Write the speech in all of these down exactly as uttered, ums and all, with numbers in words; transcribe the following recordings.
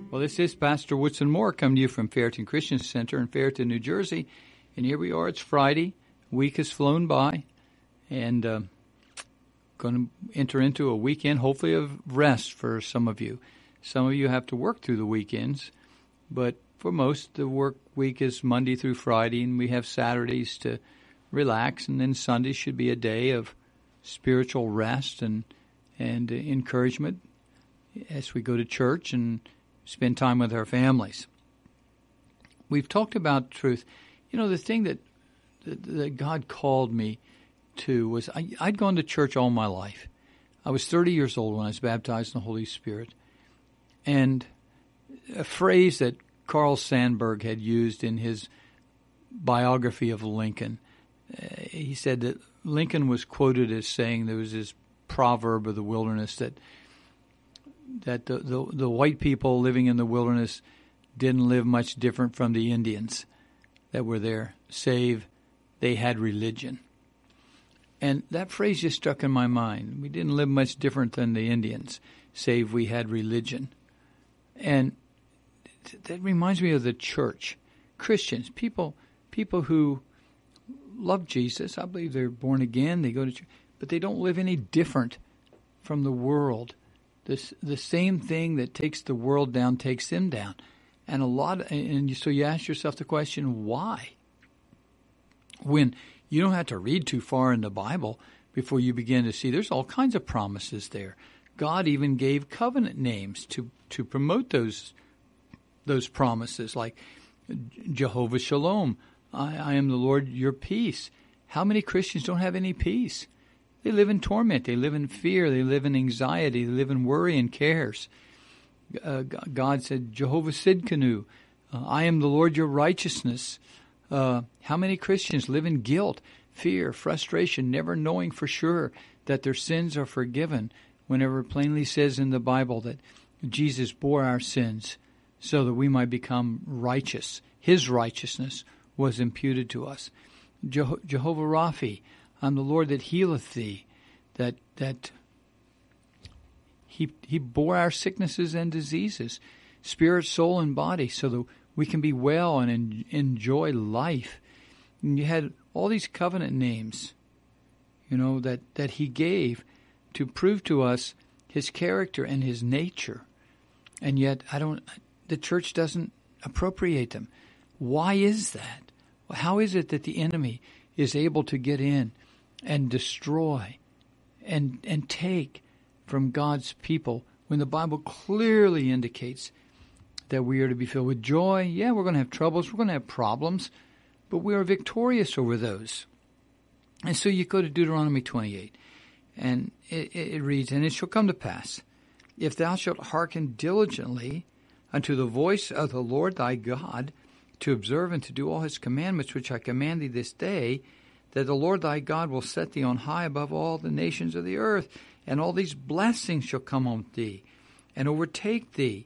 Well, this is Pastor Woodson Moore coming to you from Fairton Christian Center in Fairton, New Jersey. And here we are. It's Friday. Week has flown by. And uh, going to enter into a weekend, hopefully, of rest for some of you. Some of you have to work through the weekends. But for most, the work week is Monday through Friday, and we have Saturdays to relax. And then Sunday should be a day of spiritual rest and, and uh, encouragement as we go to church and spend time with our families. We've talked about truth. You know, the thing that that God called me to was I, I'd gone to church all my life. I was thirty years old when I was baptized in the Holy Spirit. And a phrase that Carl Sandburg had used in his biography of Lincoln, uh, he said that Lincoln was quoted as saying, there was this proverb of the wilderness that that the, the the white people living in the wilderness didn't live much different from the Indians that were there, save they had religion. And that phrase just stuck in my mind. We didn't live much different than the Indians, save we had religion. And th- that reminds me of the church. Christians, people people who love Jesus, I believe they're born again, they go to church, but they don't live any different from the world. This, the same thing that takes the world down takes them down. And a lot, and so you ask yourself the question, why? When you don't have to read too far in the Bible before you begin to see there's all kinds of promises there. God even gave covenant names to, to promote those those promises, like Jehovah Shalom, I, I am the Lord your peace. How many Christians don't have any peace? They live in torment. They live in fear. They live in anxiety. They live in worry and cares. Uh, God said, Jehovah Sidkenu, uh, I am the Lord your righteousness. Uh, how many Christians live in guilt, fear, frustration, never knowing for sure that their sins are forgiven, whenever it plainly says in the Bible that Jesus bore our sins so that we might become righteous. His righteousness was imputed to us. Jeho- Jehovah Raphi, I'm the Lord that healeth thee, that that he he bore our sicknesses and diseases, spirit, soul, and body, so that we can be well and en- enjoy life. And you had all these covenant names, you know, that, that he gave to prove to us his character and his nature. And yet I don't. The church doesn't appropriate them. Why is that? How is it that the enemy is able to get in and destroy and and take from God's people when the Bible clearly indicates that we are to be filled with joy? Yeah, we're going to have troubles, we're going to have problems, but we are victorious over those. And so you go to Deuteronomy twenty-eight, and it, it reads, And it shall come to pass, if thou shalt hearken diligently unto the voice of the Lord thy God, to observe and to do all his commandments which I command thee this day, that the Lord thy God will set thee on high above all the nations of the earth, and all these blessings shall come on thee, and overtake thee,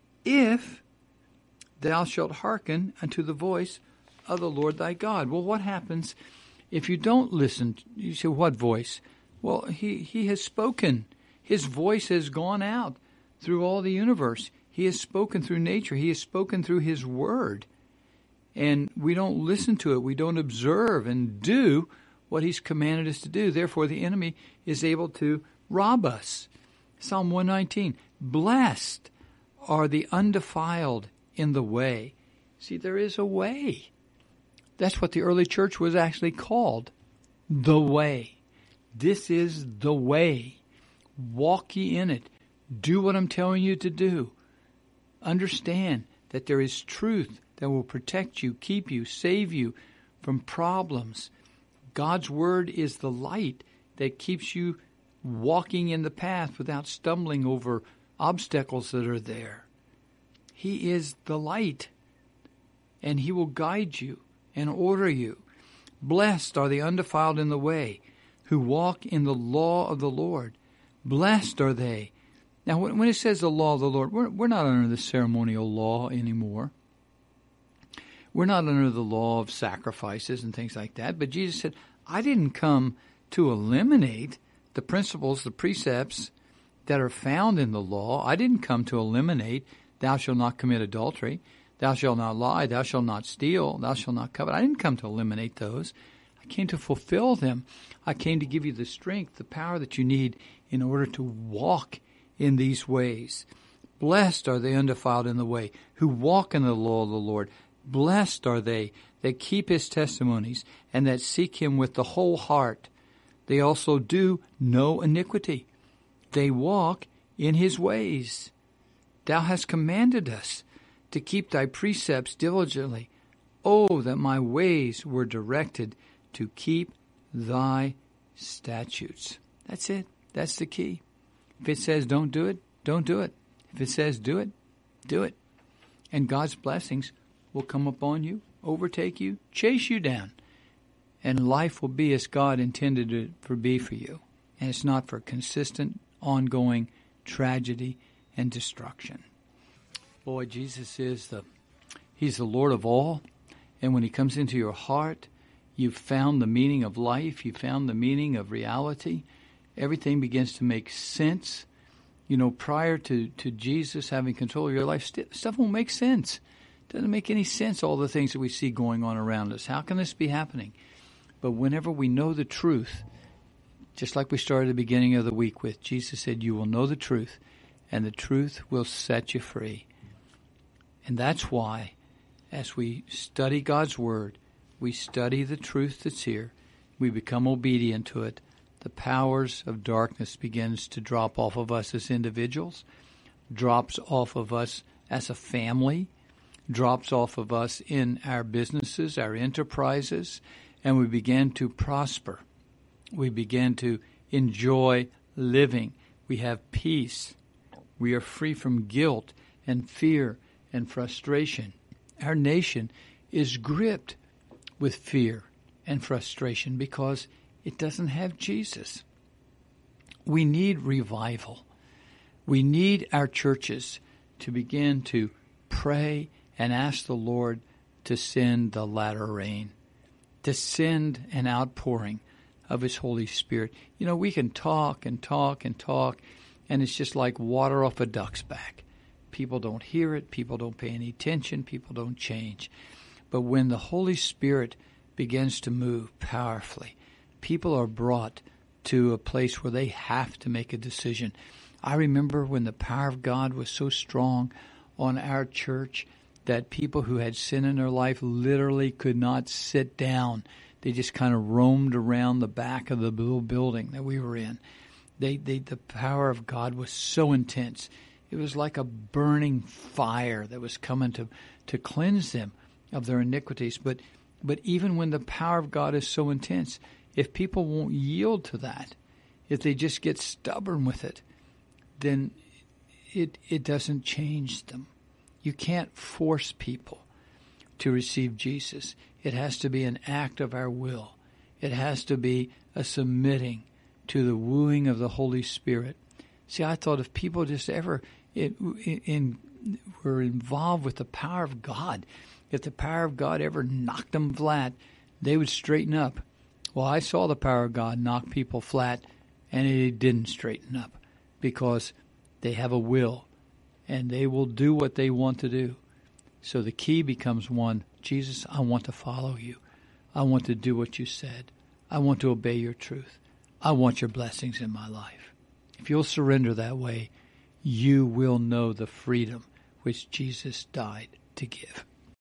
if thou shalt hearken unto the voice of the Lord thy God. Well, what happens if you don't listen? You say, what voice? Well, he, he has spoken. His voice has gone out through all the universe. He has spoken through nature. He has spoken through his word. And we don't listen to it. We don't observe and do what he's commanded us to do. Therefore, the enemy is able to rob us. Psalm one nineteen, blessed are the undefiled in the way. See, there is a way. That's what the early church was actually called, the way. This is the way. Walk ye in it. Do what I'm telling you to do. Understand that there is truth that will protect you, keep you, save you from problems. God's word is the light that keeps you walking in the path without stumbling over obstacles that are there. He is the light, and he will guide you and order you. Blessed are the undefiled in the way, who walk in the law of the Lord. Blessed are they. Now, when it says the law of the Lord, we're, we're not under the ceremonial law anymore. We're not under the law of sacrifices and things like that. But Jesus said, I didn't come to eliminate the principles, the precepts that are found in the law. I didn't come to eliminate thou shalt not commit adultery, thou shalt not lie, thou shalt not steal, thou shalt not covet. I didn't come to eliminate those. I came to fulfill them. I came to give you the strength, the power that you need in order to walk in these ways. Blessed are the undefiled in the way, who walk in the law of the Lord. Blessed are they that keep his testimonies and that seek him with the whole heart. They also do no iniquity. They walk in his ways. Thou hast commanded us to keep thy precepts diligently. Oh, that my ways were directed to keep thy statutes. That's it. That's the key. If it says don't do it, don't do it. If it says do it, do it. And God's blessings will come upon you, overtake you, chase you down. And life will be as God intended it for be for you. And it's not for consistent, ongoing tragedy and destruction. Boy, Jesus is the, he's the Lord of all. And when he comes into your heart, you've found the meaning of life. You've found the meaning of reality. Everything begins to make sense. You know, prior to, to Jesus having control of your life, st- stuff won't make sense. It doesn't make any sense, all the things that we see going on around us. How can this be happening? But whenever we know the truth, just like we started at the beginning of the week with, Jesus said, you will know the truth, and the truth will set you free. And that's why, as we study God's Word, we study the truth that's here, we become obedient to it, the powers of darkness begins to drop off of us as individuals, drops off of us as a family, drops off of us in our businesses, our enterprises, and we begin to prosper. We begin to enjoy living. We have peace. We are free from guilt and fear and frustration. Our nation is gripped with fear and frustration because it doesn't have Jesus. We need revival. We need our churches to begin to pray and ask the Lord to send the latter rain, to send an outpouring of his Holy Spirit. You know, we can talk and talk and talk, and it's just like water off a duck's back. People don't hear it. People don't pay any attention. People don't change. But when the Holy Spirit begins to move powerfully, people are brought to a place where they have to make a decision. I remember when the power of God was so strong on our church that people who had sin in their life literally could not sit down. They just kind of roamed around the back of the little building that we were in. They, they, the power of God was so intense. It was like a burning fire that was coming to, to cleanse them of their iniquities. But, but even when the power of God is so intense, if people won't yield to that, if they just get stubborn with it, then it it doesn't change them. You can't force people to receive Jesus. It has to be an act of our will. It has to be a submitting to the wooing of the Holy Spirit. See, I thought if people just ever it, in, were involved with the power of God, if the power of God ever knocked them flat, they would straighten up. Well, I saw the power of God knock people flat, and it didn't straighten up because they have a will, and they will do what they want to do. So the key becomes one, Jesus, I want to follow you. I want to do what you said. I want to obey your truth. I want your blessings in my life. If you'll surrender that way, you will know the freedom which Jesus died to give.